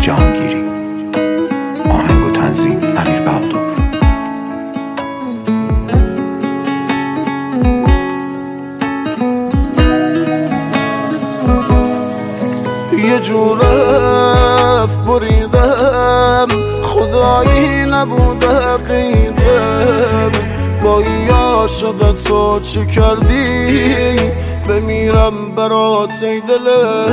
جهانگیری. آهنگ و تنظیم امیر بهادر. یه جور بریدم خدایی نبوده قیدم، با این عاشق تو چه کردی؟ بمیرم برات ای دل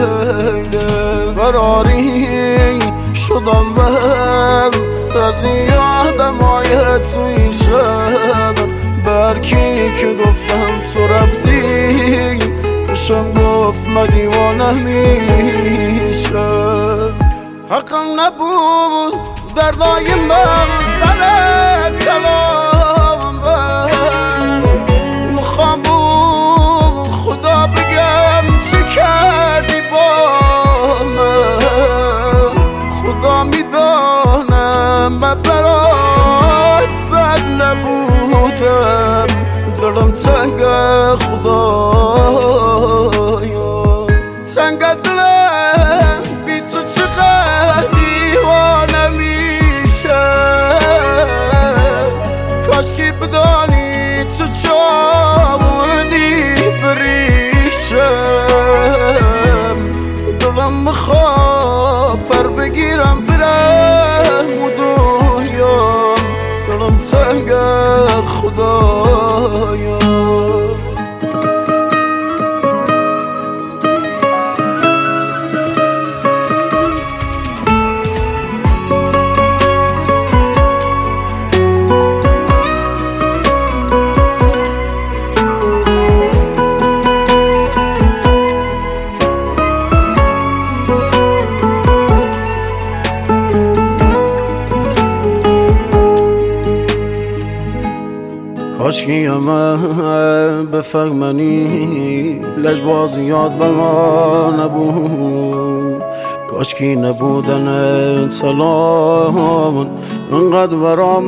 فراری شدم من از این آدمای توی شب. برکی که گفتم تو رفتی بشم گفت من دیوانه میشه. حقم نبود دردای من سر سلام مخوام بود خدا بگم چی کردی با من. خدا میدانم من برات بد نبودم، دلم تنگ خدایا تنگ دلم بی تو چقدر دیوانه میشه. کاشکی بدانی تو چاوردی بریشم، دلم میخواد پر بگیرم برم و دنیا، دلم تنگ خدایا. کاشکی من بفهمنی لجبازیات به ما نبود، کاشکی نبودن سلام انقدر برام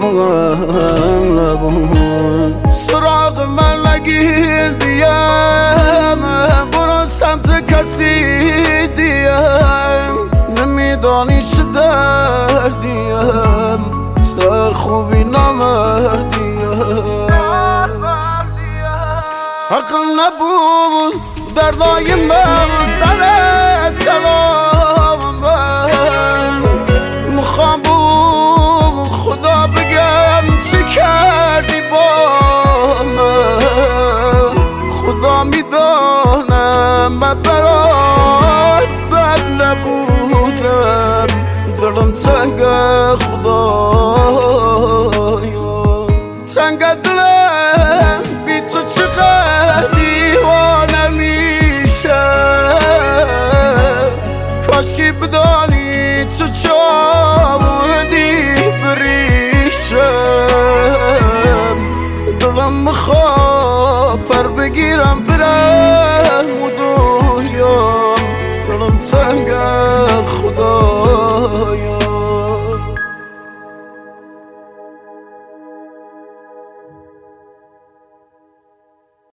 نبود. سراغ من نگیر دیم برو سمت کسی دیم، نمیدانی چه دردیم تو خوبی نمردیم. حقم نبود دردای من سر سلام مخوام بود خدا بگم چی کردی با من. خدا میدانم من برات بد نبودم، دلم تنگ خدایا تنگ دلم